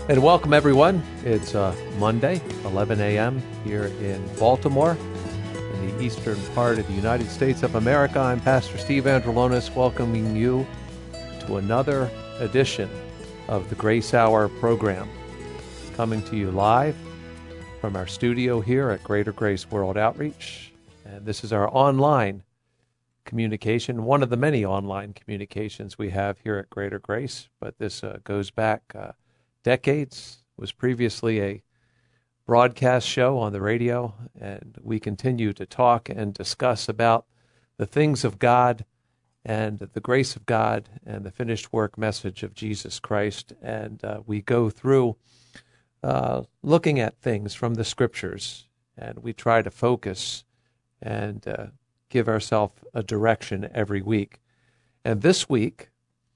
And welcome, everyone. It's Monday, 11 a.m. here in Baltimore, in the eastern part of the United States of America. I'm Pastor Steve Androlonis, welcoming you to another edition of the Grace Hour program, coming to you live from our studio here at Greater Grace World Outreach. And this is our online communication, one of the many online communications we have here at Greater Grace, but this goes back decades. Was previously a broadcast show on the radio, and we continue to talk and discuss about the things of God and the grace of God and the finished work message of Jesus Christ. And we go through looking at things from the Scriptures, and we try to focus and give ourselves a direction every week. And this week,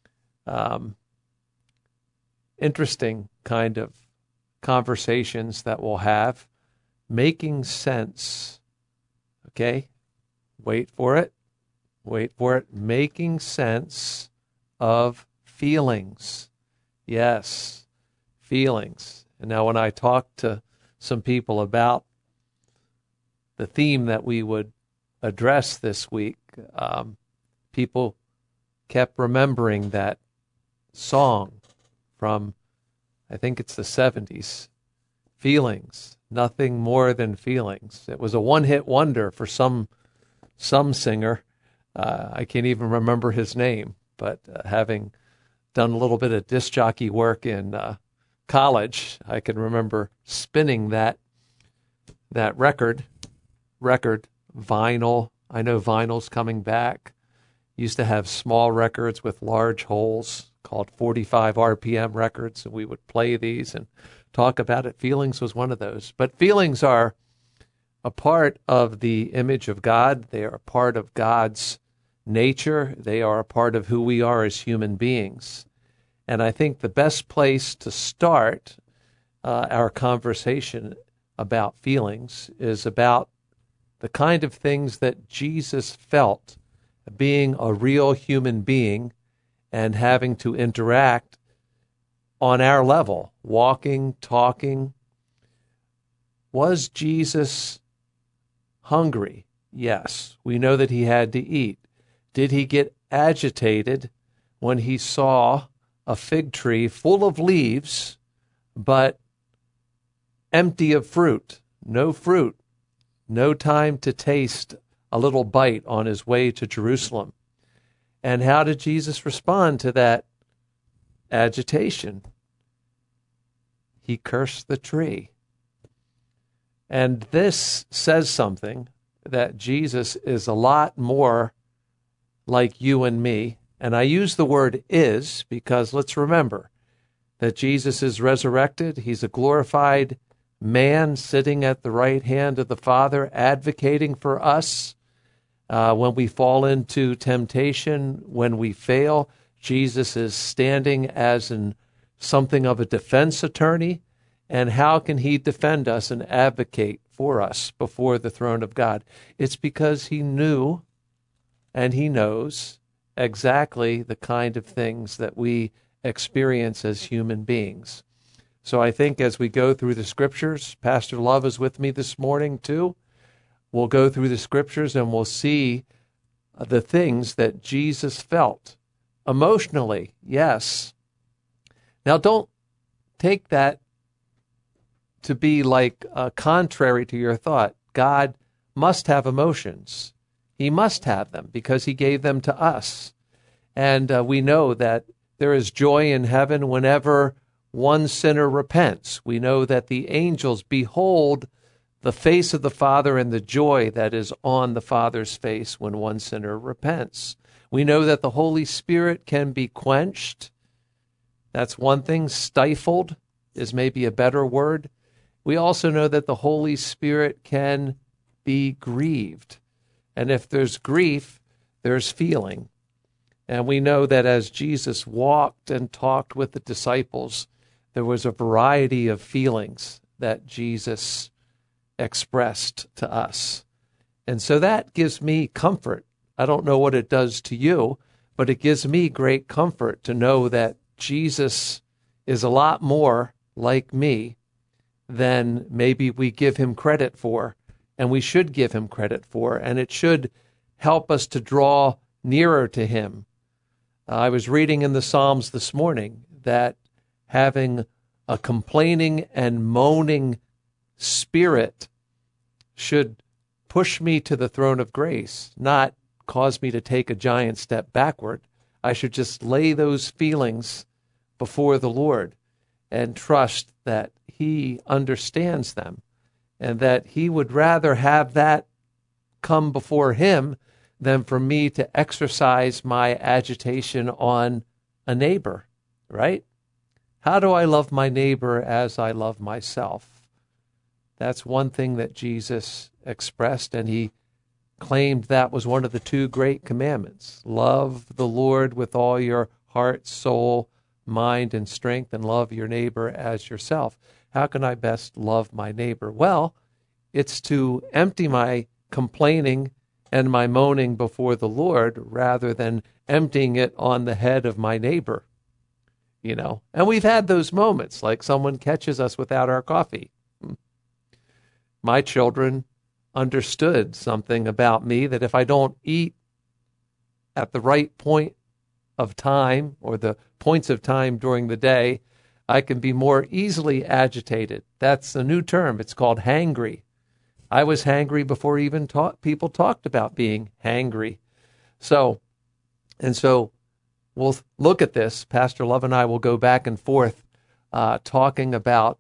interesting kind of conversations that we'll have, making sense, okay? Wait for it, making sense of feelings. Yes, feelings. And now when I talk to some people about the theme that we would address this week, people kept remembering that song from, I think it's the 70s, Feelings, Nothing More Than Feelings. It was a one-hit wonder for some singer. I can't even remember his name, but having done a little bit of disc jockey work in college, I can remember spinning that record, vinyl. I know vinyl's coming back. Used to have small records with large holes called 45 RPM records, and we would play these and talk about it. Feelings was one of those. But feelings are a part of the image of God. They are a part of God's nature. They are a part of who we are as human beings. And I think the best place to start our conversation about feelings is about the kind of things that Jesus felt, being a real human being and having to interact on our level, walking, talking. Was Jesus hungry? Yes. We know that he had to eat. Did he get agitated when he saw a fig tree full of leaves, but empty of fruit? No time to taste a little bite on his way to Jerusalem. And how did Jesus respond to that agitation? He cursed the tree. And this says something, that Jesus is a lot more like you and me. And I use the word is because let's remember that Jesus is resurrected. He's a glorified man sitting at the right hand of the Father, advocating for us. When we fall into temptation, when we fail, Jesus is standing as something of a defense attorney. And how can he defend us and advocate for us before the throne of God? It's because he knew and he knows exactly the kind of things that we experience as human beings. So I think as we go through the Scriptures, Pastor Love is with me this morning too. We'll go through the Scriptures and we'll see the things that Jesus felt emotionally, yes. Now, don't take that to be like contrary to your thought. God must have emotions. He must have them because he gave them to us. And we know that there is joy in heaven whenever one sinner repents. We know that the angels behold the face of the Father and the joy that is on the Father's face when one sinner repents. We know that the Holy Spirit can be quenched. That's one thing. Stifled is maybe a better word. We also know that the Holy Spirit can be grieved. And if there's grief, there's feeling. And we know that as Jesus walked and talked with the disciples, there was a variety of feelings that Jesus expressed to us. And so that gives me comfort. I don't know what it does to you, but it gives me great comfort to know that Jesus is a lot more like me than maybe we give him credit for, and we should give him credit for, and it should help us to draw nearer to him. I was reading in the Psalms this morning that having a complaining and moaning spirit should push me to the throne of grace, not cause me to take a giant step backward. I should just lay those feelings before the Lord and trust that he understands them and that he would rather have that come before him than for me to exercise my agitation on a neighbor, right? How do I love my neighbor as I love myself? That's one thing that Jesus expressed, and he claimed that was one of the two great commandments. Love the Lord with all your heart, soul, mind, and strength, and love your neighbor as yourself. How can I best love my neighbor? Well, it's to empty my complaining and my moaning before the Lord rather than emptying it on the head of my neighbor. You know, and we've had those moments, like someone catches us without our coffee. My children understood something about me, that if I don't eat at the right point of time or the points of time during the day, I can be more easily agitated. That's a new term. It's called hangry. I was hangry before even people talked about being hangry. So we'll look at this. Pastor Love and I will go back and forth talking about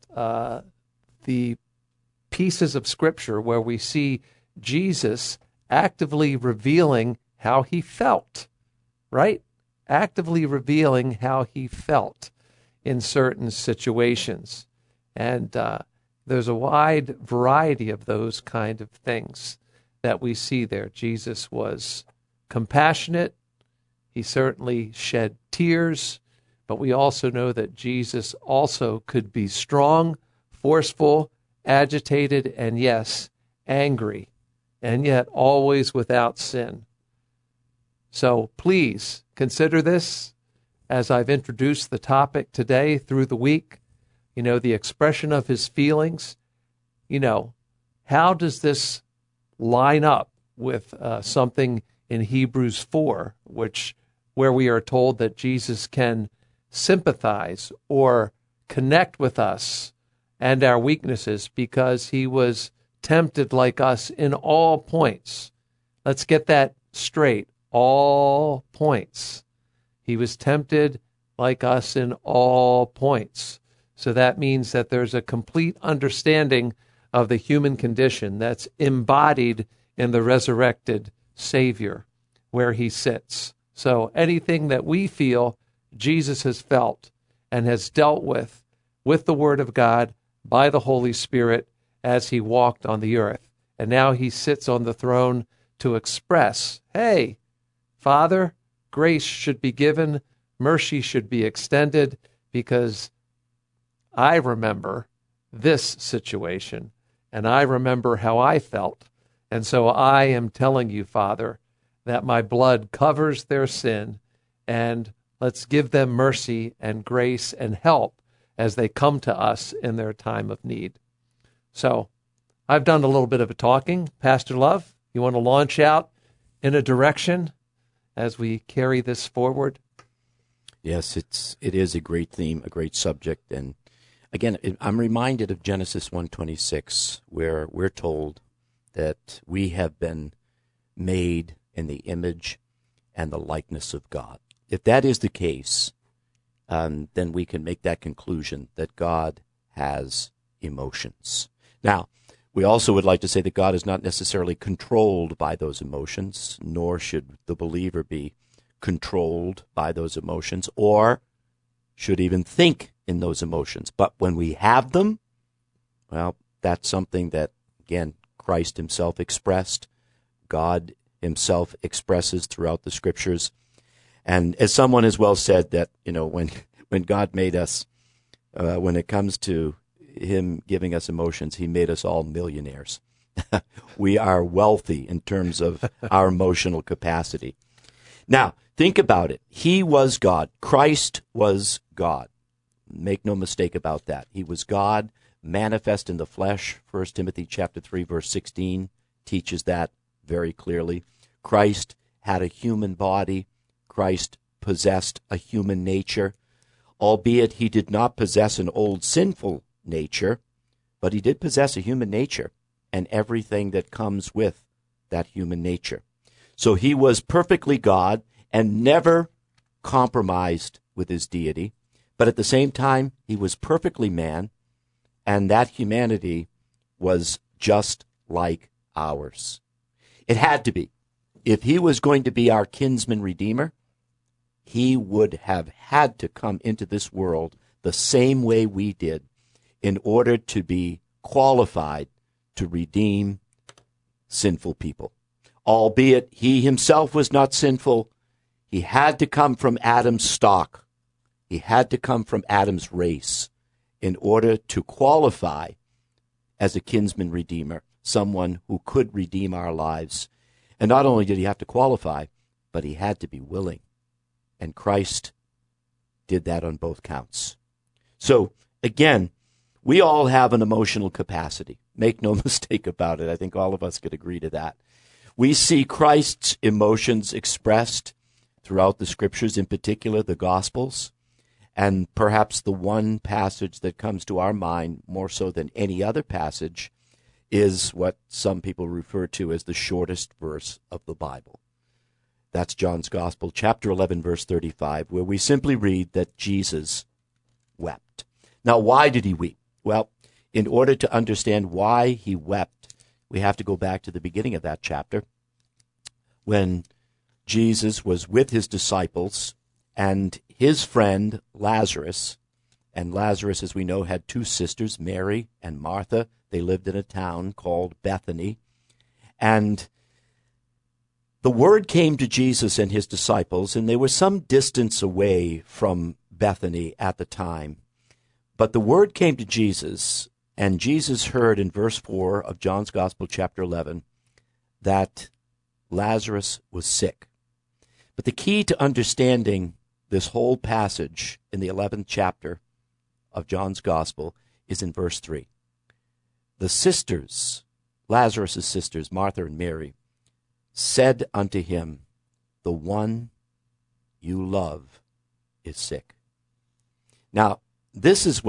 the pieces of Scripture where we see Jesus actively revealing how he felt, right? Actively revealing how he felt in certain situations. And there's a wide variety of those kind of things that we see there. Jesus was compassionate. He certainly shed tears, but we also know that Jesus also could be strong, forceful, agitated, and yes, angry, and yet always without sin. So please consider this as I've introduced the topic today through the week. You know, the expression of his feelings. You know, how does this line up with something in Hebrews 4, where we are told that Jesus can sympathize or connect with us and our weaknesses because he was tempted like us in all points. Let's get that straight. All points. He was tempted like us in all points. So that means that there's a complete understanding of the human condition that's embodied in the resurrected Savior where he sits. So anything that we feel, Jesus has felt and has dealt with the Word of God by the Holy Spirit as he walked on the earth. And now he sits on the throne to express, hey, Father, grace should be given, mercy should be extended, because I remember this situation, and I remember how I felt. And so I am telling you, Father, that my blood covers their sin, and let's give them mercy and grace and help as they come to us in their time of need. So I've done a little bit of a talking. Pastor Love, you want to launch out in a direction as we carry this forward? Yes, it is a great theme, a great subject. And again, I'm reminded of Genesis 1:26, where we're told that we have been made in the image and the likeness of God. If that is the case, then we can make that conclusion that God has emotions. Now, we also would like to say that God is not necessarily controlled by those emotions, nor should the believer be controlled by those emotions, or should even think in those emotions. But when we have them, well, that's something that, again, Christ himself expressed, God himself expresses throughout the Scriptures. And as someone has well said, that, you know, when God made us, when it comes to him giving us emotions, he made us all millionaires. We are wealthy in terms of our emotional capacity. Now, think about it. He was God. Christ was God. Make no mistake about that. He was God manifest in the flesh. 1 Timothy chapter 3, verse 16 teaches that very clearly. Christ had a human body. Christ possessed a human nature, albeit he did not possess an old sinful nature, but he did possess a human nature and everything that comes with that human nature. So he was perfectly God and never compromised with his deity, but at the same time, he was perfectly man, and that humanity was just like ours. It had to be. If he was going to be our kinsman redeemer, he would have had to come into this world the same way we did in order to be qualified to redeem sinful people. Albeit he himself was not sinful, he had to come from Adam's stock. He had to come from Adam's race in order to qualify as a kinsman redeemer, someone who could redeem our lives. And not only did he have to qualify, but he had to be willing. And Christ did that on both counts. So, again, we all have an emotional capacity. Make no mistake about it. I think all of us could agree to that. We see Christ's emotions expressed throughout the Scriptures, in particular the Gospels. And perhaps the one passage that comes to our mind more so than any other passage is what some people refer to as the shortest verse of the Bible. That's John's Gospel, chapter 11, verse 35, where we simply read that Jesus wept. Now, why did he weep? Well, in order to understand why he wept, we have to go back to the beginning of that chapter, when Jesus was with his disciples and his friend Lazarus, and Lazarus, as we know, had two sisters, Mary and Martha. They lived in a town called Bethany. And the word came to Jesus and his disciples, and they were some distance away from Bethany at the time. But the word came to Jesus, and Jesus heard in verse 4 of John's Gospel, chapter 11, that Lazarus was sick. But the key to understanding this whole passage in the 11th chapter of John's Gospel is in verse 3. The sisters, Lazarus' sisters, Martha and Mary, said unto him, the one you love is sick. Now, this is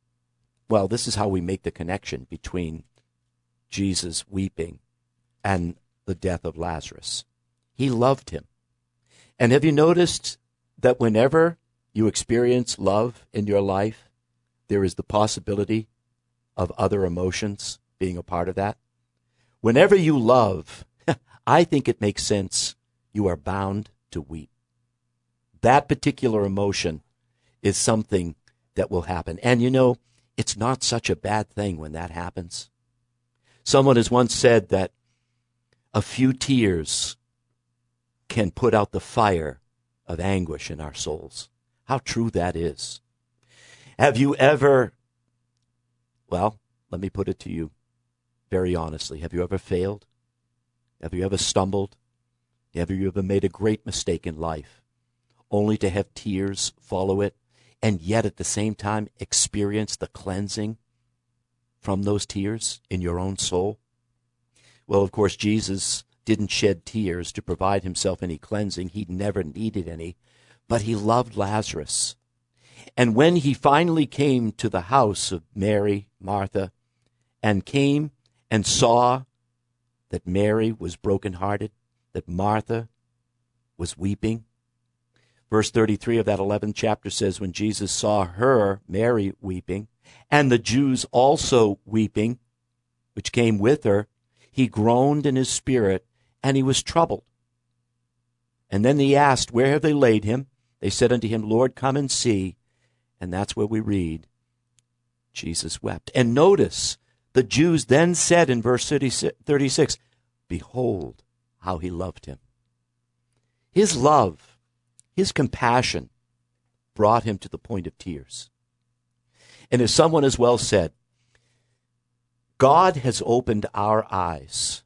how we make the connection between Jesus weeping and the death of Lazarus. He loved him. And have you noticed that whenever you experience love in your life, there is the possibility of other emotions being a part of that? Whenever you love, I think it makes sense, you are bound to weep. That particular emotion is something that will happen. And you know, it's not such a bad thing when that happens. Someone has once said that a few tears can put out the fire of anguish in our souls. How true that is. Have you ever, well, let me put it to you very honestly, have you ever failed? Have you ever stumbled? Have you ever made a great mistake in life, only to have tears follow it, and yet at the same time experience the cleansing from those tears in your own soul? Well, of course, Jesus didn't shed tears to provide himself any cleansing. He never needed any, but he loved Lazarus. And when he finally came to the house of Mary, Martha, and came and saw that Mary was brokenhearted, that Martha was weeping, verse 33 of that 11th chapter says, when Jesus saw her, Mary, weeping, and the Jews also weeping, which came with her, he groaned in his spirit, and he was troubled. And then he asked, where have they laid him? They said unto him, Lord, come and see. And that's where we read, Jesus wept. And notice, the Jews then said in verse 36, behold how he loved him. His love, his compassion brought him to the point of tears. And as someone has well said, God has opened our eyes.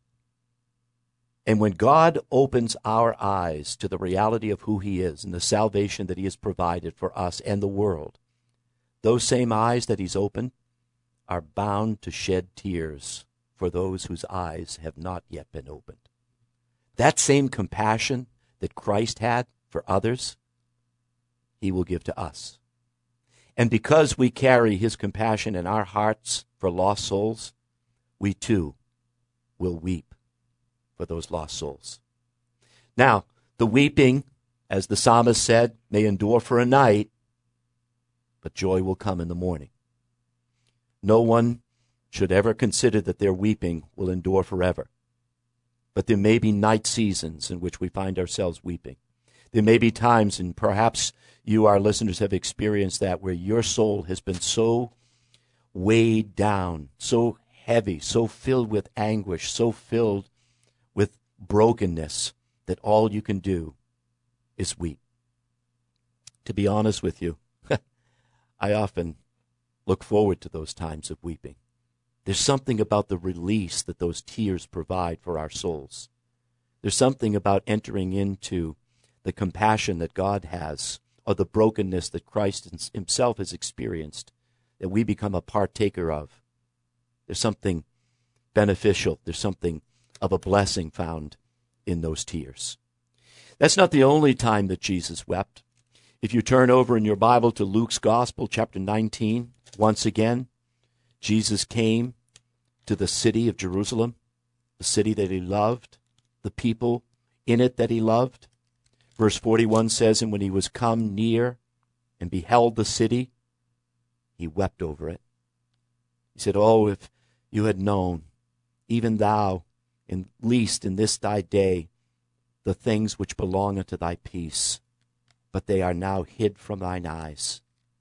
And when God opens our eyes to the reality of who he is and the salvation that he has provided for us and the world, those same eyes that he's opened are bound to shed tears for those whose eyes have not yet been opened. That same compassion that Christ had for others, he will give to us. And because we carry his compassion in our hearts for lost souls, we too will weep for those lost souls. Now, the weeping, as the psalmist said, may endure for a night, but joy will come in the morning. No one should ever consider that their weeping will endure forever. But there may be night seasons in which we find ourselves weeping. There may be times, and perhaps you, our listeners, have experienced that, where your soul has been so weighed down, so heavy, so filled with anguish, so filled with brokenness, that all you can do is weep. To be honest with you, I often look forward to those times of weeping. There's something about the release that those tears provide for our souls. There's something about entering into the compassion that God has, or the brokenness that Christ himself has experienced, that we become a partaker of. There's something beneficial. There's something of a blessing found in those tears. That's not the only time that Jesus wept. If you turn over in your Bible to Luke's Gospel, chapter 19, once again, Jesus came to the city of Jerusalem, the city that he loved, the people in it that he loved. Verse 41 says, and when he was come near and beheld the city, he wept over it. He said, oh, if you had known, even thou, at least in this thy day, the things which belong unto thy peace, but they are now hid from thine eyes.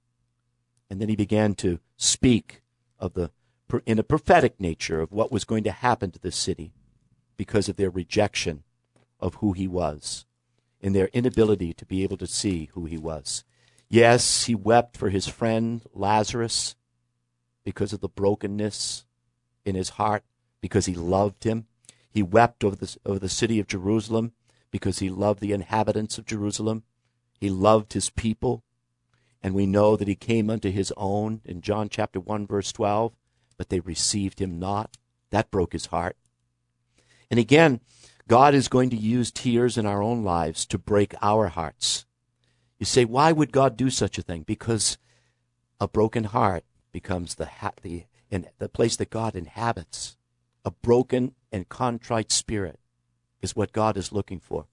And then he began to speak of in a prophetic nature of what was going to happen to this city because of their rejection of who he was and their inability to be able to see who he was. Yes, he wept for his friend Lazarus because of the brokenness in his heart, because he loved him. He wept over the city of Jerusalem because he loved the inhabitants of Jerusalem. He loved his people. And we know that he came unto his own in John chapter 1, verse 12, but they received him not. That broke his heart. And again, God is going to use tears in our own lives to break our hearts. You say, why would God do such a thing? Because a broken heart becomes the place that God inhabits. A broken and contrite spirit is what God is looking for.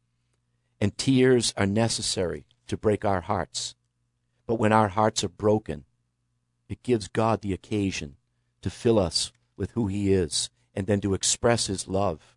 And tears are necessary to break our hearts. But when our hearts are broken, it gives God the occasion to fill us with who he is and then to express his love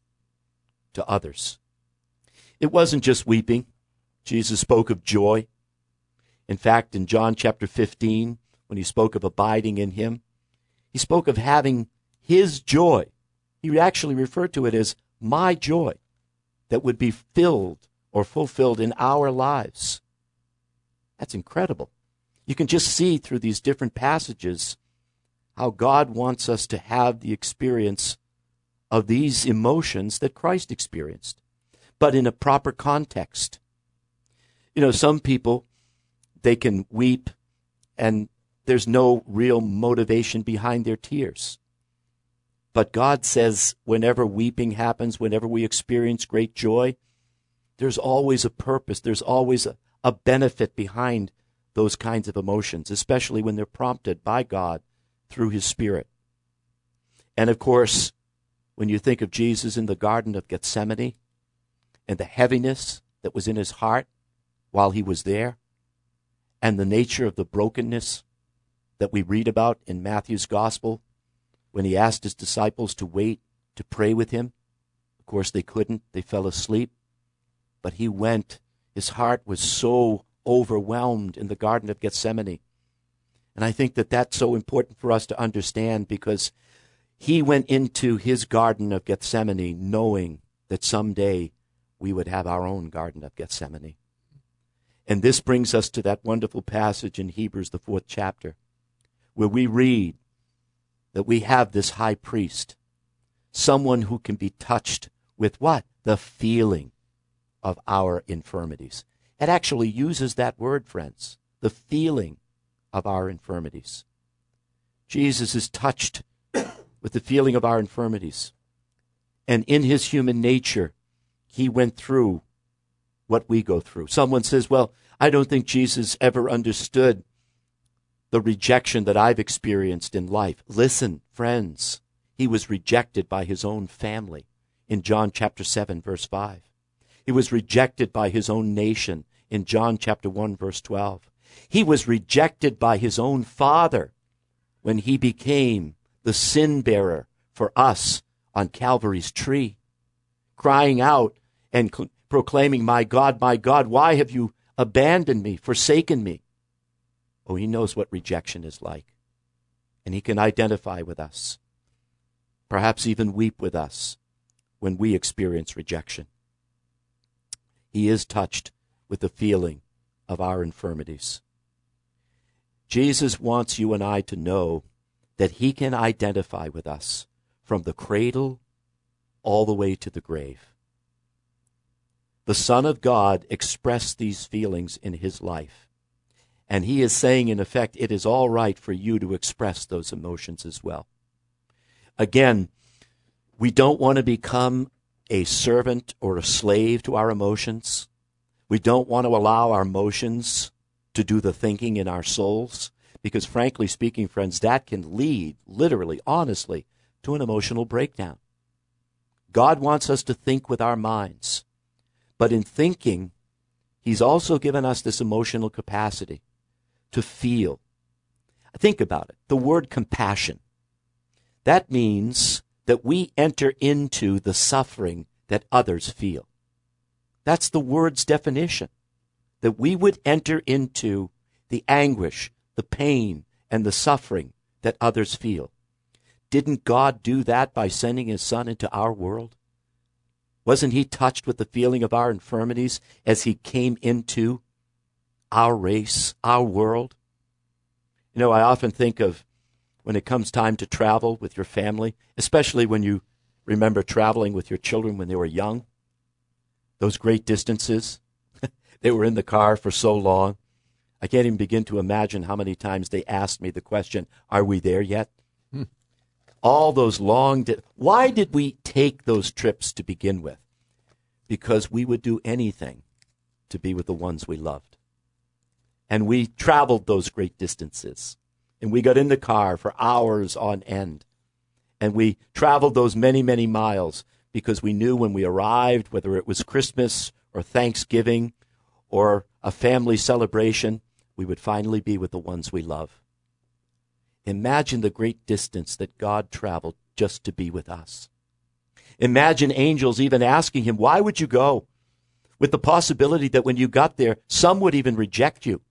to others. It wasn't just weeping. Jesus spoke of joy. In fact, in John chapter 15, when he spoke of abiding in him, he spoke of having his joy. He actually referred to it as my joy that would be filled or fulfilled in our lives. That's incredible. You can just see through these different passages how God wants us to have the experience of these emotions that Christ experienced, but in a proper context. You know, some people, they can weep and there's no real motivation behind their tears. But God says whenever weeping happens, whenever we experience great joy, there's always a purpose. There's always a benefit behind those kinds of emotions, especially when they're prompted by God through his Spirit. And of course, when you think of Jesus in the Garden of Gethsemane and the heaviness that was in his heart while he was there, and the nature of the brokenness that we read about in Matthew's Gospel when he asked his disciples to wait to pray with him. Of course, they couldn't. They fell asleep. But he went. His heart was so overwhelmed in the Garden of Gethsemane. And I think that that's so important for us to understand, because he went into his Garden of Gethsemane knowing that someday we would have our own Garden of Gethsemane. And this brings us to that wonderful passage in Hebrews, the 4th chapter, where we read that we have this high priest, someone who can be touched with what? The feeling of our infirmities. It actually uses that word, friends, the feeling of our infirmities. Jesus is touched with the feeling of our infirmities. And in his human nature, he went through what we go through. Someone says, well, I don't think Jesus ever understood the rejection that I've experienced in life. Listen, friends, he was rejected by his own family in John chapter 7, verse 5. He was rejected by his own nation in John chapter 1, verse 12. He was rejected by his own father when he became the sin bearer for us on Calvary's tree, crying out and proclaiming, my God, why have you abandoned me, forsaken me? Oh, he knows what rejection is like, and he can identify with us, perhaps even weep with us when we experience rejection. He is touched with the feeling of our infirmities. Jesus wants you and I to know that he can identify with us from the cradle all the way to the grave. The Son of God expressed these feelings in his life. And he is saying, in effect, it is all right for you to express those emotions as well. Again, we don't want to become a servant or a slave to our emotions. We don't want to allow our emotions to do the thinking in our souls, because frankly speaking, friends, that can lead, literally, honestly, to an emotional breakdown. God wants us to think with our minds. But in thinking, he's also given us this emotional capacity to feel. Think about it. The word compassion. That means that we enter into the suffering that others feel. That's the word's definition. That we would enter into the anguish, the pain, and the suffering that others feel. Didn't God do that by sending his Son into our world? Wasn't he touched with the feeling of our infirmities as he came into our race, our world? You know, I often think of when it comes time to travel with your family, especially when you remember traveling with your children when they were young, those great distances. They were in the car for so long. I can't even begin to imagine how many times they asked me the question, are we there yet? All those long... Why did we take those trips to begin with? Because we would do anything to be with the ones we loved. And we traveled those great distances. And we got in the car for hours on end. And we traveled those many, many miles because we knew when we arrived, whether it was Christmas or Thanksgiving or a family celebration, we would finally be with the ones we love. Imagine the great distance that God traveled just to be with us. Imagine angels even asking him, why would you go? With the possibility that when you got there, some would even reject you.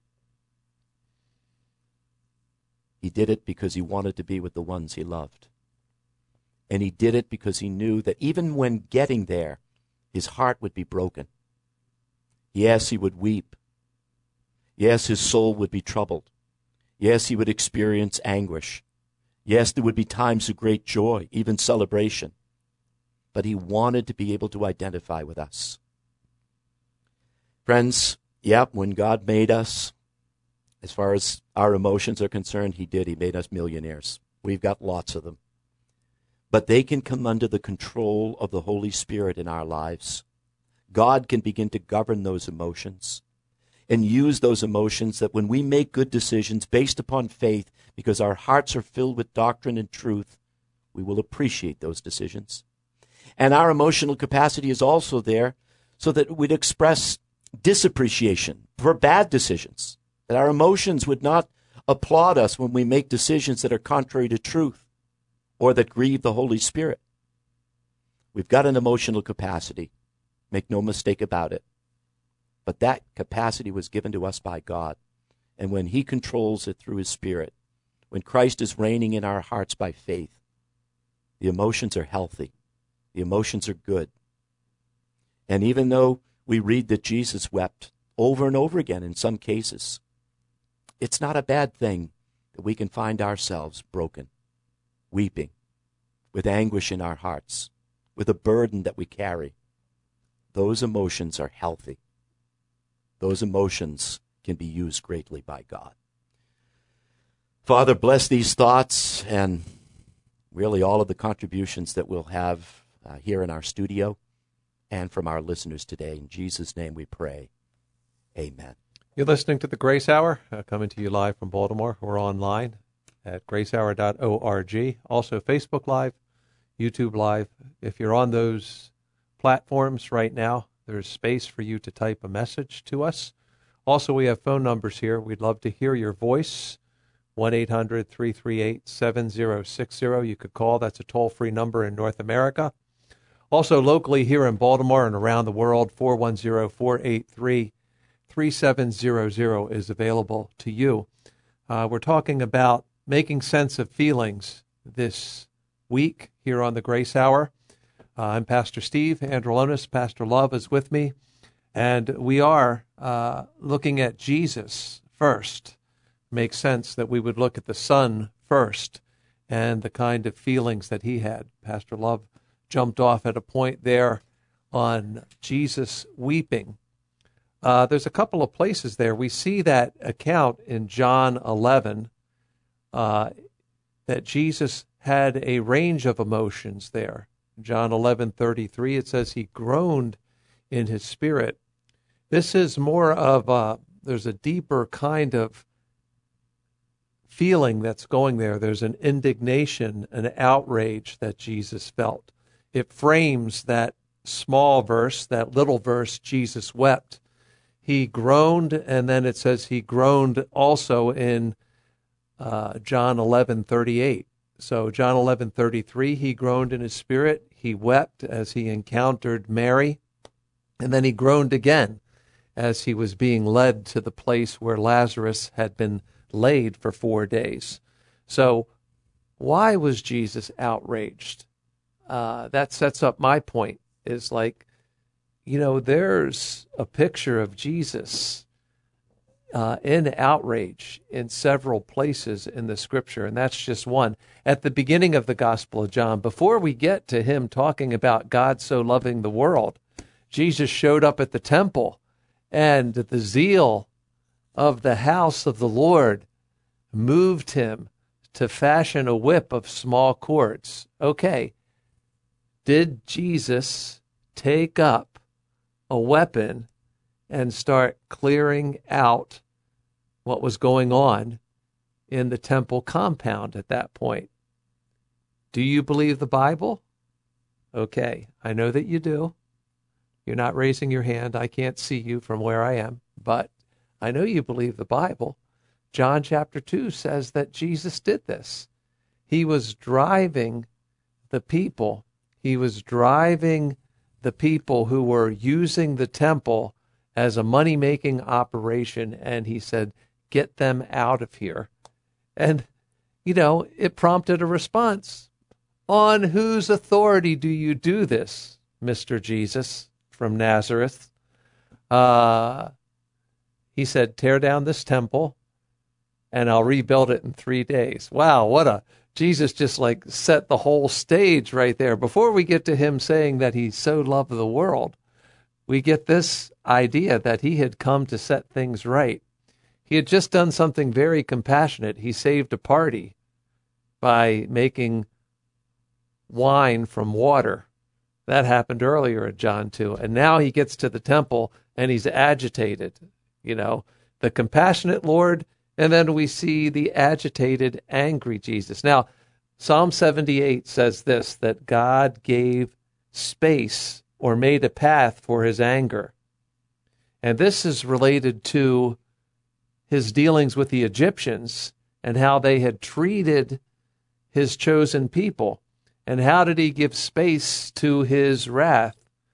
He did it because he wanted to be with the ones he loved. And he did it because he knew that even when getting there, his heart would be broken. Yes, he would weep. Yes, his soul would be troubled. Yes, he would experience anguish. Yes, there would be times of great joy, even celebration. But he wanted to be able to identify with us. Friends, when God made us, as far as our emotions are concerned, he did. He made us millionaires. We've got lots of them. But they can come under the control of the Holy Spirit in our lives. God can begin to govern those emotions and use those emotions that when we make good decisions based upon faith, because our hearts are filled with doctrine and truth, we will appreciate those decisions. And our emotional capacity is also there so that we'd express disappreciation for bad decisions, that our emotions would not applaud us when we make decisions that are contrary to truth or that grieve the Holy Spirit. We've got an emotional capacity. Make no mistake about it. But that capacity was given to us by God. And when he controls it through his Spirit, when Christ is reigning in our hearts by faith, the emotions are healthy. The emotions are good. And even though we read that Jesus wept over and over again in some cases, it's not a bad thing that we can find ourselves broken, weeping, with anguish in our hearts, with a burden that we carry. Those emotions are healthy. Those emotions can be used greatly by God. Father, bless these thoughts and really all of the contributions that we'll have here in our studio and from our listeners today. In Jesus' name we pray. Amen. You're listening to the Grace Hour, coming to you live from Baltimore. We're online at gracehour.org. Also Facebook Live, YouTube Live. If you're on those platforms right now, there's space for you to type a message to us. Also, we have phone numbers here. We'd love to hear your voice. 1-800-338-7060. You could call. That's a toll-free number in North America. Also, locally here in Baltimore and around the world, 410-483-3700 is available to you. We're talking about making sense of feelings this week here on the Grace Hour. I'm Pastor Steve Androlonis. Pastor Love is with me. And we are looking at Jesus first. Makes sense that we would look at the Son first and the kind of feelings that he had. Pastor Love jumped off at a point there on Jesus weeping. There's a couple of places there. We see that account in John 11 that Jesus had a range of emotions there. John 11:33, it says he groaned in his spirit. This is more of there's a deeper kind of feeling that's going there. There's an indignation, an outrage that Jesus felt. It frames that small verse, that little verse, Jesus wept. He groaned, and then it says he groaned also in John 11:38. So John 11:33, he groaned in his spirit. He wept as he encountered Mary, and then he groaned again as he was being led to the place where Lazarus had been laid for 4 days. So why was Jesus outraged? That sets up my point, is like, there's a picture of Jesus in outrage in several places in the Scripture, and that's just one. At the beginning of the Gospel of John, before we get to him talking about God so loving the world, Jesus showed up at the temple, and the zeal of the house of the Lord moved him to fashion a whip of small cords. Okay, did Jesus take up a weapon and start clearing out what was going on in the temple compound at that point? Do you believe the Bible? Okay, I know that you do. You're not raising your hand. I can't see you from where I am, but I know you believe the Bible. John chapter 2 says that Jesus did this. He was driving the people. He was driving the people who were using the temple as a money-making operation, and he said, get them out of here. And, it prompted a response. On whose authority do you do this, Mr. Jesus from Nazareth? He said, tear down this temple, and I'll rebuild it in 3 days. Wow, Jesus just set the whole stage right there. Before we get to him saying that he so loved the world, we get this idea that he had come to set things right. He had just done something very compassionate. He saved a party by making wine from water. That happened earlier in John 2. And now he gets to the temple and he's agitated. The compassionate Lord, and then we see the agitated, angry Jesus. Now, Psalm 78 says this, that God gave space or made a path for his anger. And this is related to his dealings with the Egyptians and how they had treated his chosen people. And how did he give space to his wrath?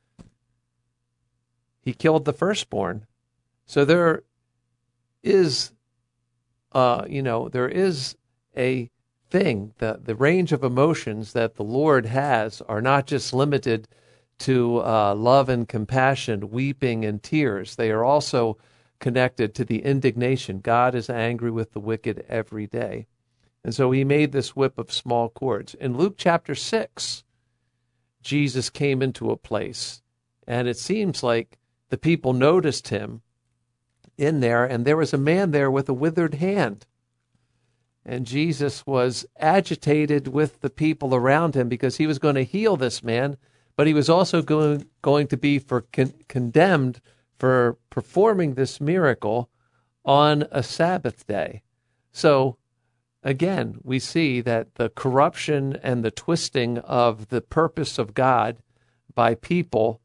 He killed the firstborn. So there is there is a thing, the range of emotions that the Lord has are not just limited to love and compassion, weeping and tears. They are also connected to the indignation. God is angry with the wicked every day. And so he made this whip of small cords. In Luke chapter 6, Jesus came into a place, and it seems like the people noticed him in there, and there was a man there with a withered hand. And Jesus was agitated with the people around him because he was going to heal this man, but he was also going to be condemned for performing this miracle on a Sabbath day. So, again, we see that the corruption and the twisting of the purpose of God by people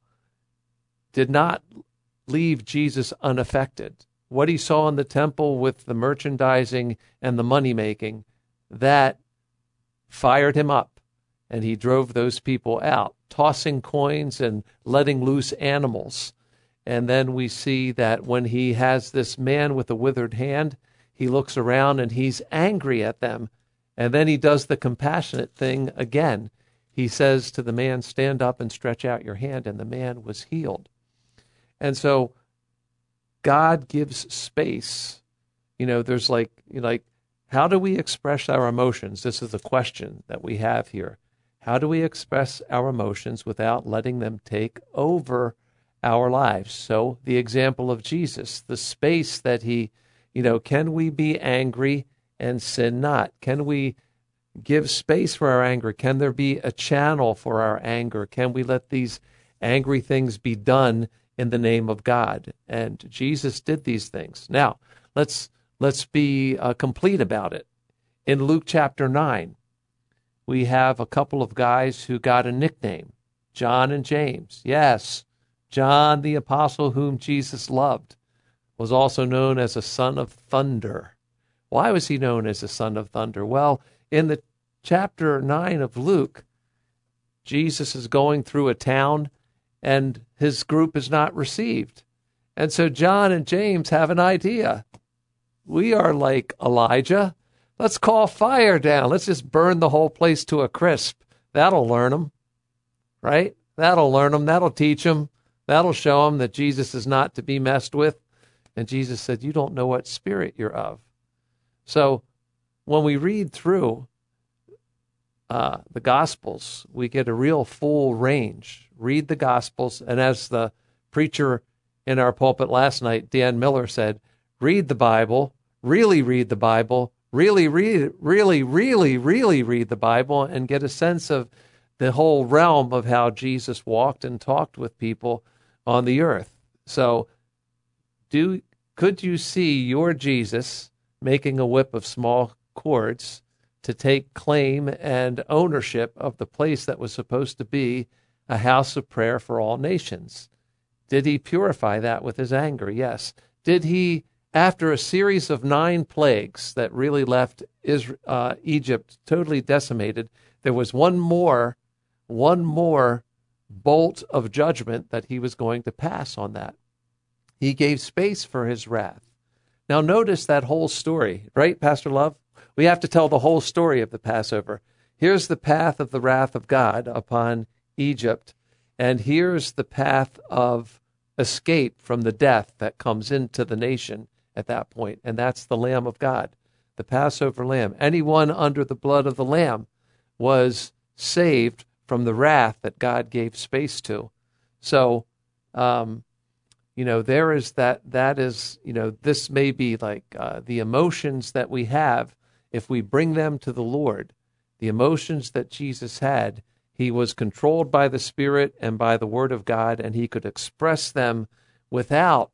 did not leave Jesus unaffected. What he saw in the temple with the merchandising and the money-making, that fired him up, and he drove those people out, tossing coins and letting loose animals. And then we see that when he has this man with a withered hand, he looks around and he's angry at them. And then he does the compassionate thing again. He says to the man, stand up and stretch out your hand, and the man was healed. And so God gives space. There's like, how do we express our emotions? This is the question that we have here. How do we express our emotions without letting them take over our lives? So the example of Jesus, the space that he, can we be angry and sin not? Can we give space for our anger? Can there be a channel for our anger? Can we let these angry things be done in the name of God? And Jesus did these things. Now, let's be complete about it. In Luke chapter 9, we have a couple of guys who got a nickname, John and James. Yes, John the apostle whom Jesus loved was also known as a son of thunder. Why was he known as a son of thunder? Well, in the chapter 9 of Luke, Jesus is going through a town and his group is not received. And so John and James have an idea. We are like Elijah. Let's call fire down. Let's just burn the whole place to a crisp. That'll learn them, right? That'll learn them. That'll teach them. That'll show them that Jesus is not to be messed with. And Jesus said, you don't know what spirit you're of. So when we read through the Gospels, we get a real full range. Read the Gospels, and as the preacher in our pulpit last night, Dan Miller, said, read the Bible, really read the Bible, really read the Bible, and get a sense of the whole realm of how Jesus walked and talked with people on the earth. So, could you see your Jesus making a whip of small cords to take claim and ownership of the place that was supposed to be a house of prayer for all nations? Did he purify that with his anger? Yes. Did he, after a series of 9 plagues that really left Egypt totally decimated, there was one more bolt of judgment that he was going to pass on that. He gave space for his wrath. Now notice that whole story, right, Pastor Love? We have to tell the whole story of the Passover. Here's the path of the wrath of God upon Egypt, and here's the path of escape from the death that comes into the nation at that point, and that's the Lamb of God, the Passover Lamb. Anyone under the blood of the Lamb was saved from the wrath that God gave space to. So, there is that is, this may be like the emotions that we have. If we bring them to the Lord, the emotions that Jesus had, he was controlled by the Spirit and by the Word of God, and he could express them without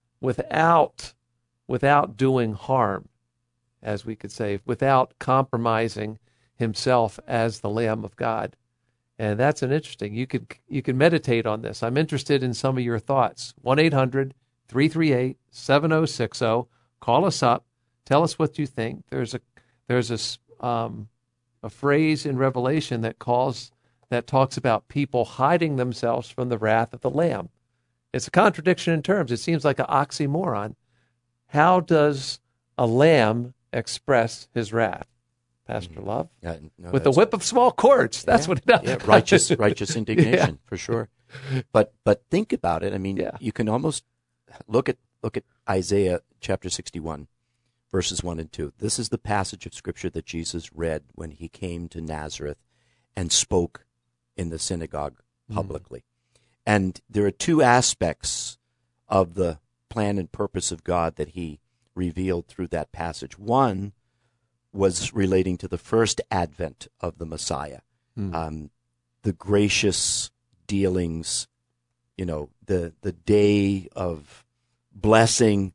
doing harm, as we could say, without compromising himself as the Lamb of God. And that's an interesting. You can meditate on this. I'm interested in some of your thoughts. 1-800-338-7060. Call us up. Tell us what you think. There's a phrase in Revelation that talks about people hiding themselves from the wrath of the Lamb. It's a contradiction in terms. It seems like an oxymoron. How does a lamb express his wrath? Pastor Love? With a whip of small cords. That's what it does. Yeah, righteous indignation, for sure. But think about it. I mean, you can almost look at Isaiah chapter 61, verses 1 and 2. This is the passage of Scripture that Jesus read when he came to Nazareth and spoke in the synagogue publicly. And there are 2 aspects of the plan and purpose of God that he revealed through that passage. One was relating to the first advent of the Messiah. The gracious dealings, the day of blessing,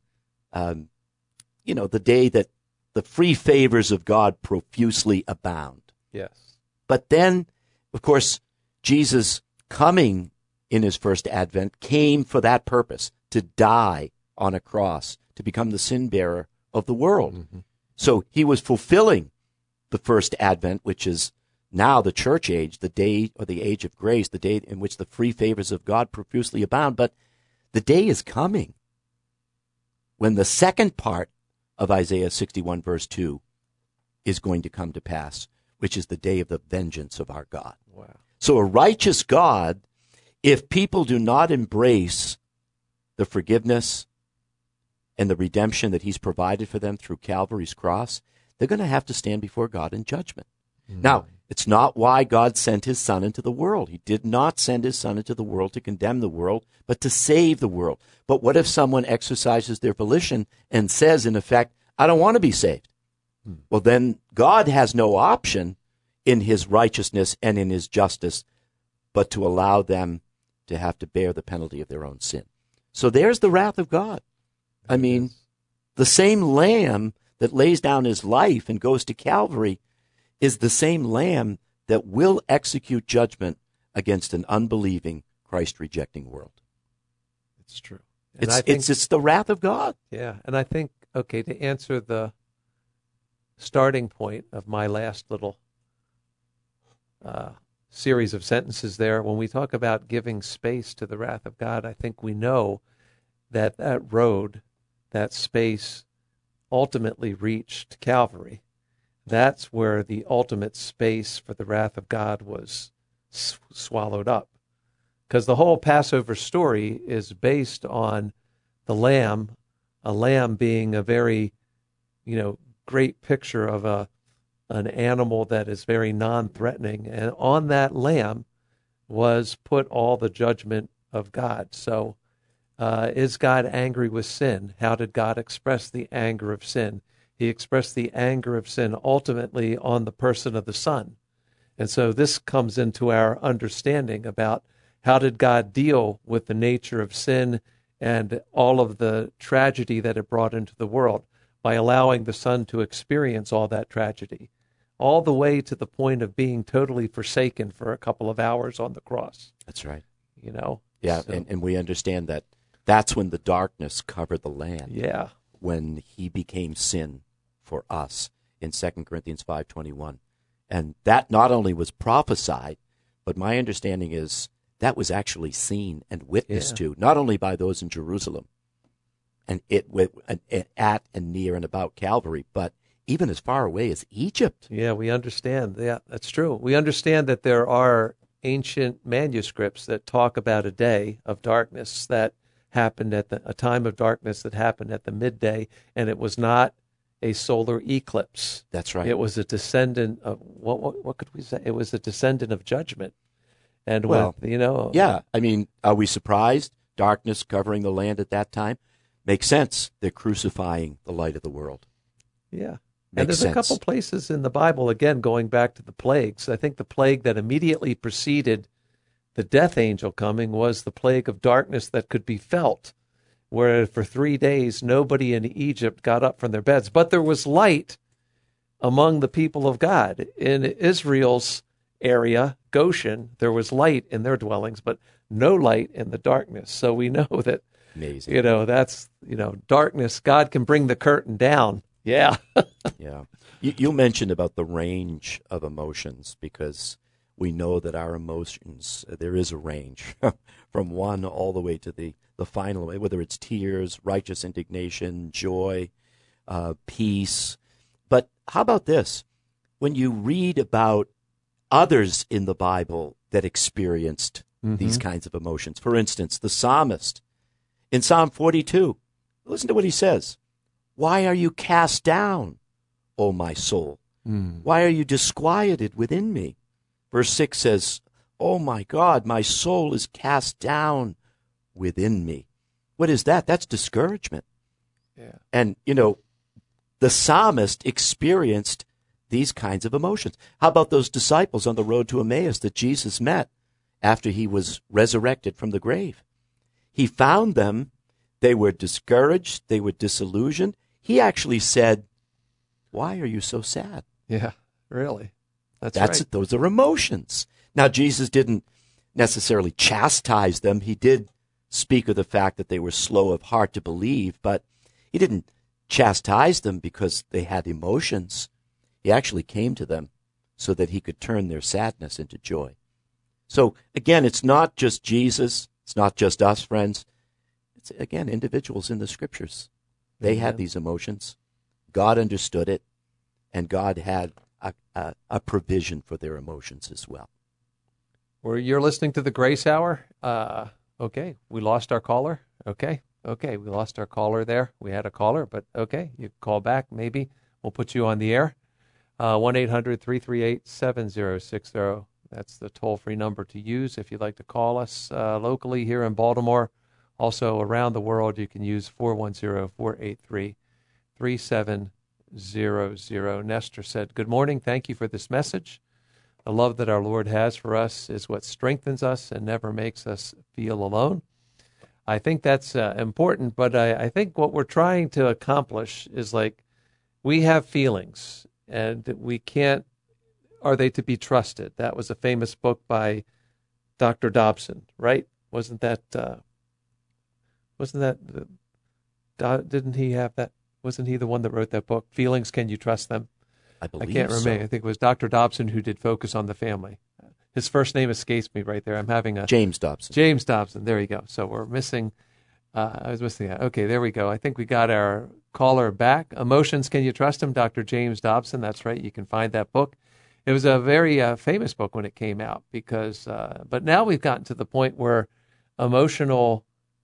the day that the free favors of God profusely abound. Yes. But then, of course, Jesus coming in his first advent came for that purpose, to die on a cross, to become the sin bearer of the world. Mm-hmm. So he was fulfilling the first advent, which is now the church age, the day or the age of grace, the day in which the free favors of God profusely abound. But the day is coming when the second part of Isaiah 61 verse 2 is going to come to pass, which is the day of the vengeance of our God. Wow. So a righteous God, if people do not embrace the forgiveness and the redemption that he's provided for them through Calvary's cross, they're going to have to stand before God in judgment. Mm-hmm. Now, it's not why God sent his Son into the world. He did not send his Son into the world to condemn the world, but to save the world. But what if someone exercises their volition and says, in effect, I don't want to be saved? Well, then God has no option in his righteousness and in his justice but to allow them to have to bear the penalty of their own sin. So there's the wrath of God. I mean, the same Lamb that lays down his life and goes to Calvary is the same Lamb that will execute judgment against an unbelieving, Christ-rejecting world. It's true. It's the wrath of God. Yeah, and I think, okay, to answer the starting point of my last little series of sentences there, when we talk about giving space to the wrath of God, I think we know that that road, that space, ultimately reached Calvary. That's where the ultimate space for the wrath of God was swallowed up. Because the whole Passover story is based on the lamb, a lamb being a very, great picture of an animal that is very non-threatening. And on that lamb was put all the judgment of God. So is God angry with sin? How did God express the anger of sin? He expressed the anger of sin ultimately on the person of the Son. And so this comes into our understanding about how did God deal with the nature of sin and all of the tragedy that it brought into the world by allowing the Son to experience all that tragedy, all the way to the point of being totally forsaken for a couple of hours on the cross. That's right. Yeah, so. And we understand that that's when the darkness covered the land. Yeah. When he became sin for us in 2 Corinthians 5:21. And that not only was prophesied, but my understanding is that was actually seen and witnessed to, not only by those in Jerusalem and at and near and about Calvary, but even as far away as Egypt. Yeah, we understand. Yeah, that's true. We understand that there are ancient manuscripts that talk about a day of darkness that happened a time of darkness that happened at the midday, and it was not a solar eclipse. That's right. It was a descendant of what could we say? It was a descendant of judgment. And yeah. I mean, are we surprised? Darkness covering the land at that time makes sense. They're crucifying the light of the world. Yeah. And there's a couple places in the Bible, again, going back to the plagues. I think the plague that immediately preceded the death angel coming was the plague of darkness that could be felt, where for 3 days nobody in Egypt got up from their beds. But there was light among the people of God. In Israel's area, Goshen, there was light in their dwellings, but no light in the darkness. So we know that, amazing. That's, darkness. God can bring the curtain down. Yeah. Yeah. You mentioned about the range of emotions, because we know that our emotions, there is a range from one all the way to the final way, whether it's tears, righteous indignation, joy, peace. But how about this? When you read about others in the Bible that experienced these kinds of emotions, for instance, the psalmist in Psalm 42, listen to what he says. Why are you cast down, O my soul? Why are you disquieted within me? Verse 6 says, oh my God, my soul is cast down within me. What is that? That's discouragement. Yeah. And, the psalmist experienced these kinds of emotions. How about those disciples on the road to Emmaus that Jesus met after he was resurrected from the grave? He found them. They were discouraged. They were disillusioned. He actually said, "Why are you so sad?" Yeah, really. That's right. Those are emotions. Now, Jesus didn't necessarily chastise them. He did speak of the fact that they were slow of heart to believe, but he didn't chastise them because they had emotions. He actually came to them so that he could turn their sadness into joy. So, again, it's not just Jesus. It's not just us, friends. It's, again, individuals in the Scriptures. They had these emotions. God understood it, and God had a provision for their emotions as well. Well, you're listening to the Grace Hour. Okay, we lost our caller. Okay, we lost our caller there. We had a caller, but okay, you call back. Maybe we'll put you on the air. 1-800-338-7060. That's the toll-free number to use if you'd like to call us locally here in Baltimore. Also around the world, you can use 410-483-3700. Nestor said, "Good morning. Thank you for this message. The love that our Lord has for us is what strengthens us and never makes us feel alone." I think that's important, but I think what we're trying to accomplish is like we have feelings, and we can't, are they to be trusted? That was a famous book by Dr. Dobson, right? Didn't he have that? Wasn't he the one that wrote that book, Feelings, Can You Trust Them? I believe I can't remember. so. I think it was Dr. Dobson who did Focus on the Family. His first name escapes me right there. I'm having a... James Dobson. James Dobson. There you go. So we're missing... I was missing that. Okay, there we go. I think we got our caller back. Emotions, Can You Trust Him? Dr. James Dobson. That's right. You can find that book. It was a very famous book when it came out because... but now we've gotten to the point where emotional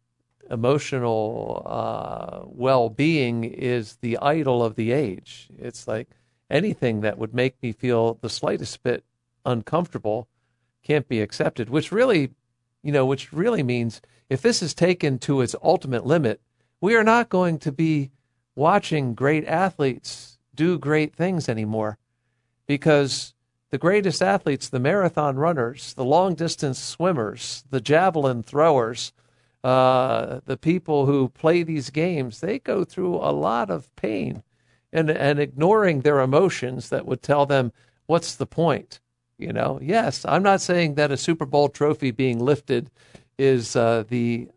well-being is the idol of the age. It's like anything that would make me feel the slightest bit uncomfortable can't be accepted, which really means if this is taken to its ultimate limit, we are not going to be watching great athletes do great things anymore, because the greatest athletes, the marathon runners, the long-distance swimmers, the javelin throwers, the people who play these games, they go through a lot of pain and ignoring their emotions that would tell them, what's the point? Yes, I'm not saying that a Super Bowl trophy being lifted is the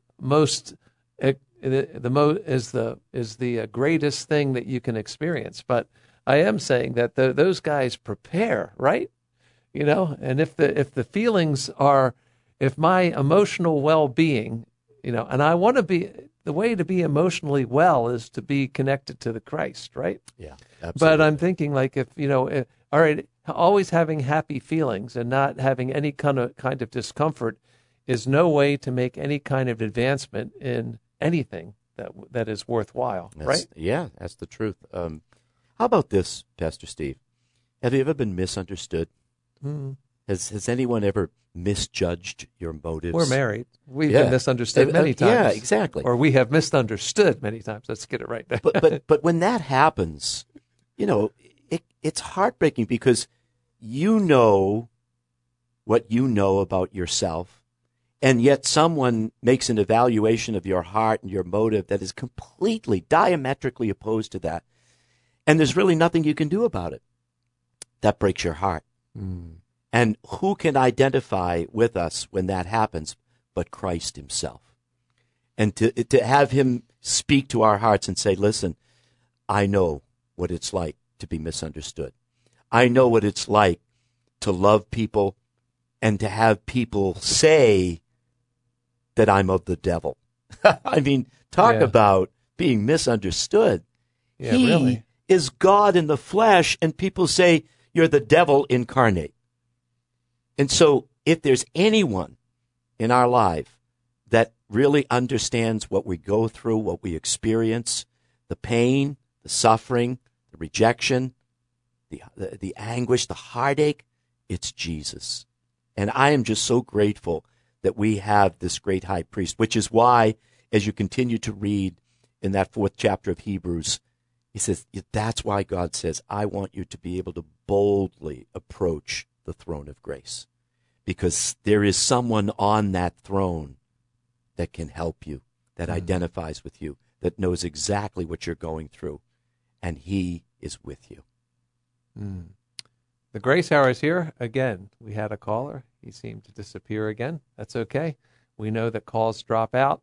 greatest thing that you can experience, but I am saying that those guys prepare, right? And if the feelings are, if my emotional well-being, and I want to be, the way to be emotionally well is to be connected to the Christ, right? Yeah, absolutely. But I'm thinking like all right, always having happy feelings and not having any kind of discomfort is no way to make any kind of advancement in anything that is worthwhile, right? Yeah, that's the truth. How about this, Pastor Steve? Have you ever been misunderstood? Mm. Has anyone ever misjudged your motives? We're married. We've been misunderstood many times. Yeah, exactly. Or we have misunderstood many times. Let's get it right. but when that happens, it's heartbreaking because you know what you know about yourself, and yet someone makes an evaluation of your heart and your motive that is completely diametrically opposed to that, and there's really nothing you can do about it. That breaks your heart. Mm. And who can identify with us when that happens but Christ himself? And to have him speak to our hearts and say, listen, I know what it's like to be misunderstood. I know what it's like to love people and to have people say that I'm of the devil. I mean, talk about being misunderstood. Yeah, he really is God in the flesh, and people say you're the devil incarnate. And so if there's anyone in our life that really understands what we go through, what we experience, the pain, the suffering, the rejection, the anguish, the heartache, it's Jesus. And I am just so grateful that we have this great high priest, which is why, as you continue to read in that 4th chapter of Hebrews, he says, that's why God says, I want you to be able to boldly approach the throne of grace, because there is someone on that throne that can help you, that identifies with you, that knows exactly what you're going through, and he is with you. The Grace Hour is here again. We had a caller. He seemed to disappear again. That's okay. We know that calls drop out.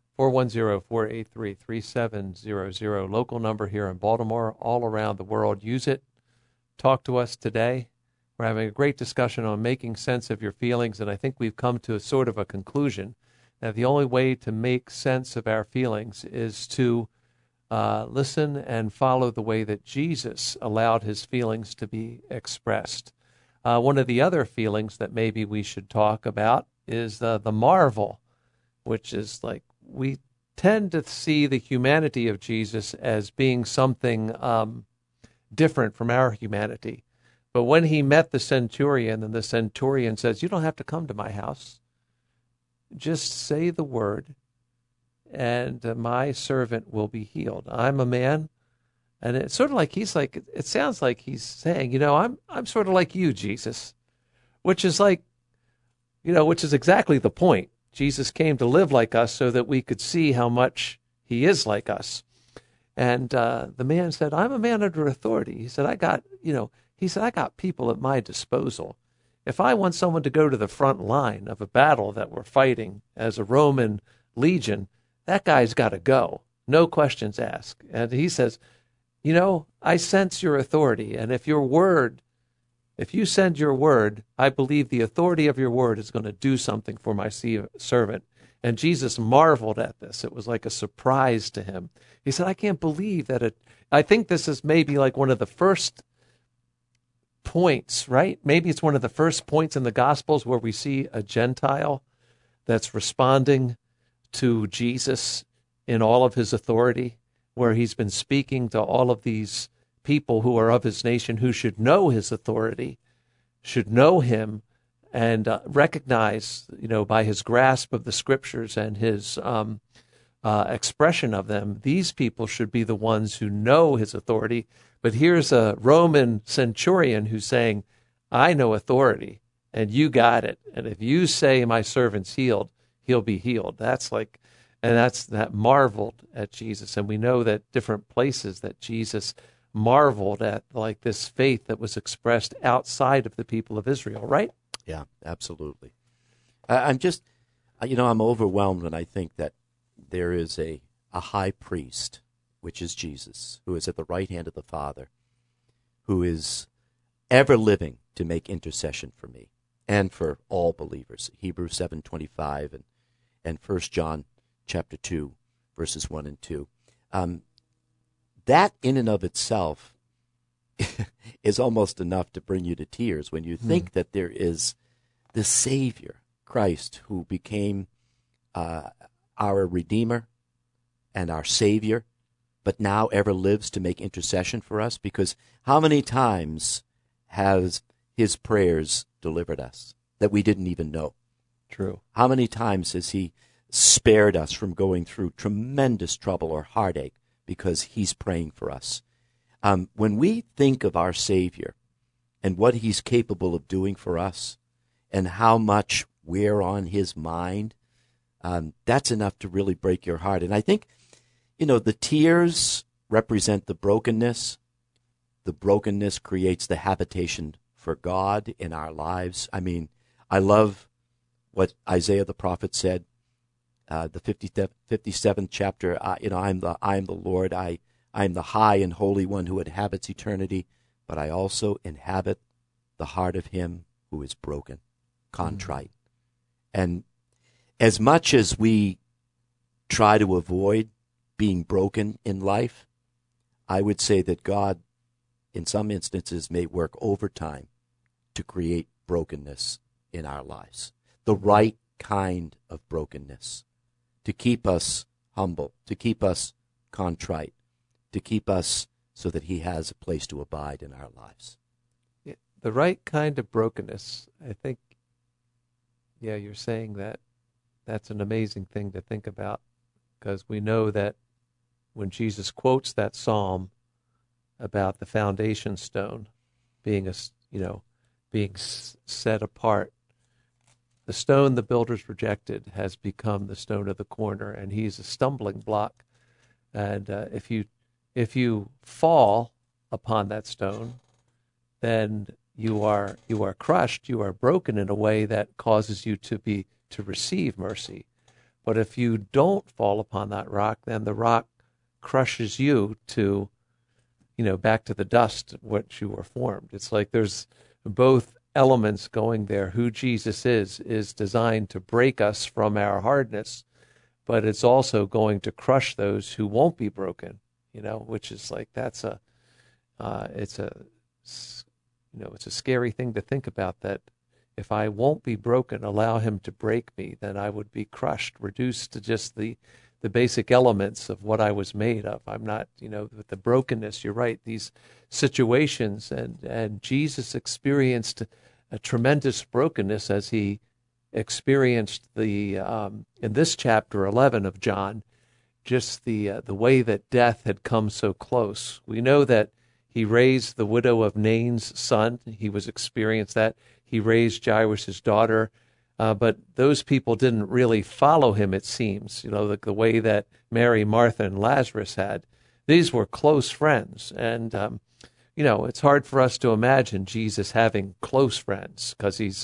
410-483-3700. Local number here in Baltimore, all around the world. Use it. Talk to us today. We're having a great discussion on making sense of your feelings, and I think we've come to a sort of a conclusion that the only way to make sense of our feelings is to listen and follow the way that Jesus allowed his feelings to be expressed. One of the other feelings that maybe we should talk about is the marvel, which is like we tend to see the humanity of Jesus as being something different from our humanity. But when he met the centurion, and the centurion says, "You don't have to come to my house. Just say the word, and my servant will be healed." I'm a man, and it's sort of like it sounds like he's saying, I'm sort of like you, Jesus, which is exactly the point. Jesus came to live like us so that we could see how much he is like us. And the man said, "I'm a man under authority." He said, I got people at my disposal. If I want someone to go to the front line of a battle that we're fighting as a Roman legion, that guy's got to go. No questions asked. And he says, I sense your authority. And if you send your word, I believe the authority of your word is going to do something for my servant. And Jesus marveled at this. It was like a surprise to him. He said, I can't believe that I think this is maybe like one of the first points, right? Maybe it's one of the first points in the Gospels where we see a Gentile that's responding to Jesus in all of his authority, where he's been speaking to all of these people who are of his nation who should know his authority, should know him, and recognize, by his grasp of the scriptures and his expression of them, these people should be the ones who know his authority. But here's a Roman centurion who's saying, I know authority, and you got it. And if you say my servant's healed, he'll be healed. That's that marveled at Jesus. And we know that different places that Jesus marveled at, like this faith that was expressed outside of the people of Israel, right? Yeah, absolutely. I'm overwhelmed when I think that there is a high priest, which is Jesus, who is at the right hand of the Father, who is ever living to make intercession for me and for all believers. Hebrews 7:25 and 1 John chapter 2, verses 1 and 2. That in and of itself is almost enough to bring you to tears when you think that there is the Savior, Christ, who became our Redeemer and our Savior, but now ever lives to make intercession for us. Because how many times has his prayers delivered us that we didn't even know? True. How many times has he spared us from going through tremendous trouble or heartache because he's praying for us? When we think of our Savior and what he's capable of doing for us and how much we're on his mind, that's enough to really break your heart. And I think, the tears represent the brokenness. The brokenness creates the habitation for God in our lives. I mean, I love what Isaiah the prophet said, the 57th chapter. I am the Lord. I am the high and holy one who inhabits eternity, but I also inhabit the heart of him who is broken, contrite. And as much as we try to avoid being broken in life, I would say that God, in some instances, may work overtime to create brokenness in our lives. The right kind of brokenness, to keep us humble, to keep us contrite, to keep us so that he has a place to abide in our lives. Yeah, the right kind of brokenness, I think, you're saying that that's an amazing thing to think about, because we know that when Jesus quotes that psalm about the foundation stone being set apart. The stone the builders rejected has become the stone of the corner, and he's a stumbling block. And if you fall upon that stone, then you are crushed, you are broken in a way that causes you to receive mercy. But if you don't fall upon that rock, then the rock crushes you to, back to the dust which you were formed. It's like there's both elements going there. Who Jesus is designed to break us from our hardness, but it's also going to crush those who won't be broken, which is like, it's a scary thing to think about, that if I won't be broken, allow him to break me, then I would be crushed, reduced to just the basic elements of what I was made of. I'm not, with the brokenness, you're right, these situations, and Jesus experienced a tremendous brokenness as he experienced in this chapter 11 of John, just the way that death had come so close. We know that he raised the widow of Nain's son. He was experienced that. He raised Jairus' daughter. But those people didn't really follow him, it seems, the way that Mary, Martha, and Lazarus had. These were close friends. And, it's hard for us to imagine Jesus having close friends, because he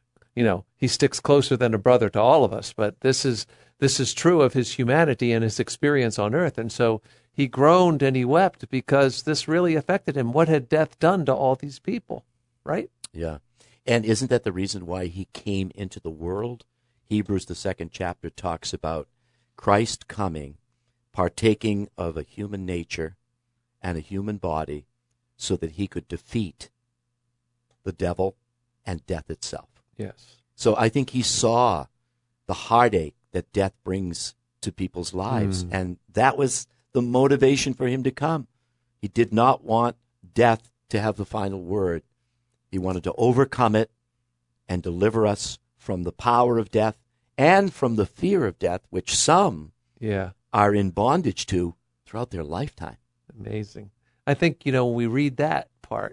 sticks closer than a brother to all of us. But this is true of his humanity and his experience on earth. And so he groaned and he wept because this really affected him. What had death done to all these people, right? Yeah. And isn't that the reason why he came into the world? Hebrews, the 2nd chapter, talks about Christ coming, partaking of a human nature and a human body so that he could defeat the devil and death itself. Yes. So I think he saw the heartache that death brings to people's lives, and that was the motivation for him to come. He did not want death to have the final word. He wanted to overcome it and deliver us from the power of death and from the fear of death, which some are in bondage to throughout their lifetime. Amazing. I think, when we read that part,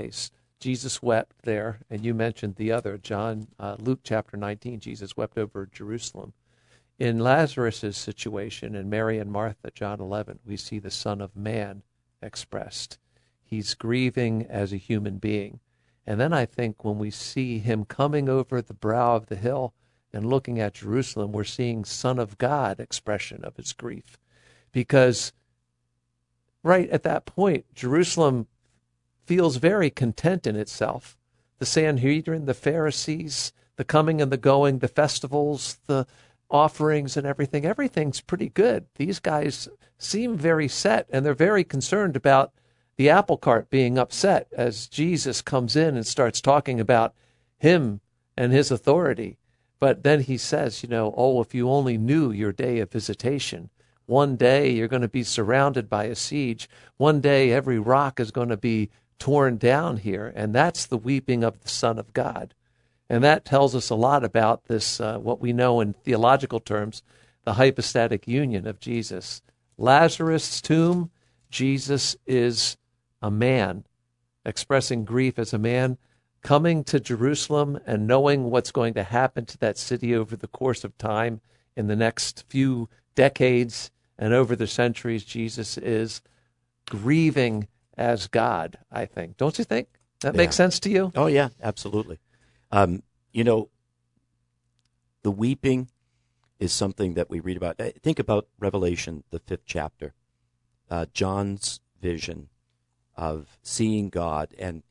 Jesus wept there, and you mentioned the other, Luke chapter 19, Jesus wept over Jerusalem. In Lazarus' situation, in Mary and Martha, John 11, we see the Son of Man expressed. He's grieving as a human being. And then I think when we see him coming over the brow of the hill and looking at Jerusalem, we're seeing Son of God expression of his grief. Because right at that point, Jerusalem feels very content in itself. The Sanhedrin, the Pharisees, the coming and the going, the festivals, the offerings and everything's pretty good. These guys seem very set, and they're very concerned about the apple cart being upset as Jesus comes in and starts talking about him and his authority. But then he says, if you only knew your day of visitation. One day you're going to be surrounded by a siege. One day every rock is going to be torn down here. And that's the weeping of the Son of God. And that tells us a lot about this, what we know in theological terms, the hypostatic union of Jesus. Lazarus' tomb, Jesus is a man, expressing grief as a man, coming to Jerusalem and knowing what's going to happen to that city over the course of time in the next few decades and over the centuries. Jesus is grieving as God, I think. Don't you think? That makes sense to you? Oh, yeah, absolutely. The weeping is something that we read about. Think about Revelation, the 5th chapter, John's vision of seeing God. And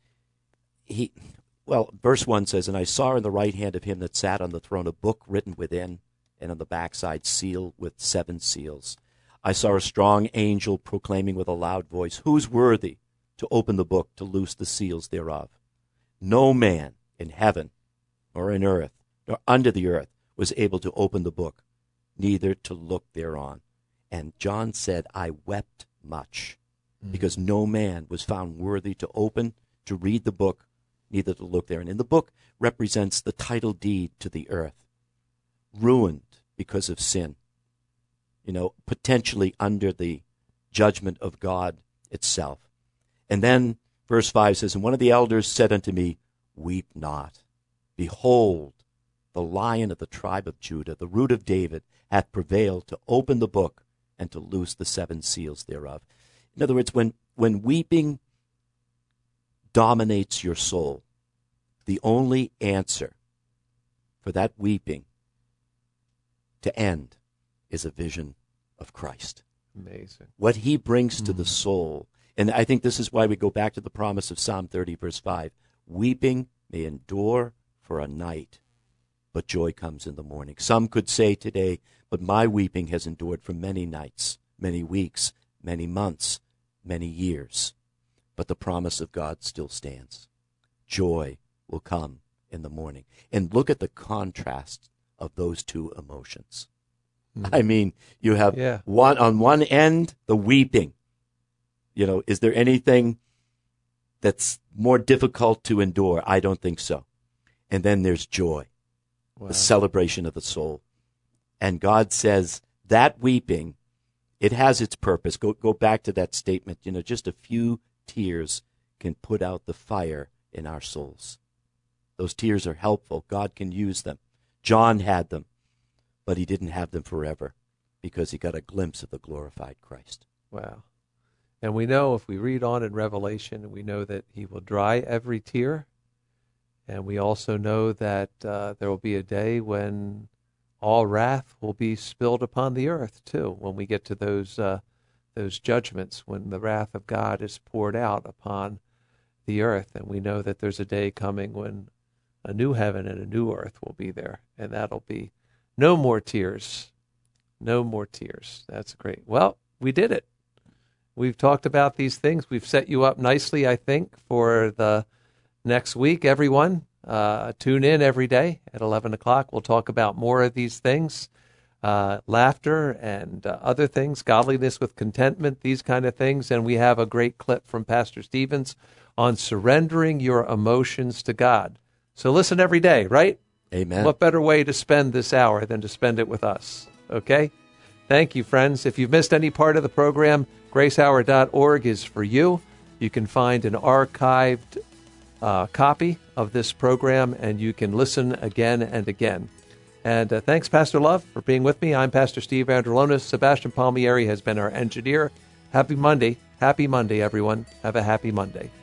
verse 1 says, "And I saw in the right hand of him that sat on the throne a book written within, and on the backside sealed with 7 seals. I saw a strong angel proclaiming with a loud voice, Who's worthy to open the book, to loose the seals thereof? No man in heaven, or in earth, nor under the earth, was able to open the book, neither to look thereon. And John said, I wept much, because no man was found worthy to open, to read the book, neither to look therein." And the book represents the title deed to the earth, ruined because of sin, potentially under the judgment of God itself. And then Verse 5 says, And one of the elders said unto me, Weep not. Behold, the Lion of the tribe of Judah, the Root of David, hath prevailed to open the book and to loose the 7 seals thereof. In other words, when weeping dominates your soul, the only answer for that weeping to end is a vision of Christ. Amazing. What he brings to the soul. And I think this is why we go back to the promise of Psalm 30, verse 5. Weeping may endure for a night, but joy comes in the morning. Some could say today, but my weeping has endured for many nights, many weeks, many months, many years. But the promise of God still stands. Joy will come in the morning. And look at the contrast of those two emotions. I mean, you have one on one end, the weeping. You know, is there anything that's more difficult to endure? I don't think so. And then there's joy, the celebration of the soul. And God says that weeping, it has its purpose. Go back to that statement. You know, just a few tears can put out the fire in our souls. Those tears are helpful. God can use them. John had them, but he didn't have them forever because he got a glimpse of the glorified Christ. Wow. And we know, if we read on in Revelation, we know that he will dry every tear. And we also know that there will be a day when all wrath will be spilled upon the earth, too, when we get to those judgments, when the wrath of God is poured out upon the earth. And we know that there's a day coming when a new heaven and a new earth will be there, and that'll be no more tears. No more tears. That's great. Well, we did it. We've talked about these things. We've set you up nicely, I think, for the next week, everyone. Tune in every day at 11 o'clock. We'll talk about more of these things, laughter and other things, godliness with contentment, these kind of things. And we have a great clip from Pastor Stevens on surrendering your emotions to God. So listen every day, right? Amen. What better way to spend this hour than to spend it with us? Okay? Thank you, friends. If you've missed any part of the program, gracehour.org is for you. You can find an archived copy of this program, and you can listen again and again. And thanks, Pastor Love, for being with me. I'm Pastor Steve Androlonis. Sebastian Palmieri has been our engineer. Happy Monday. Happy Monday, everyone. Have a happy Monday.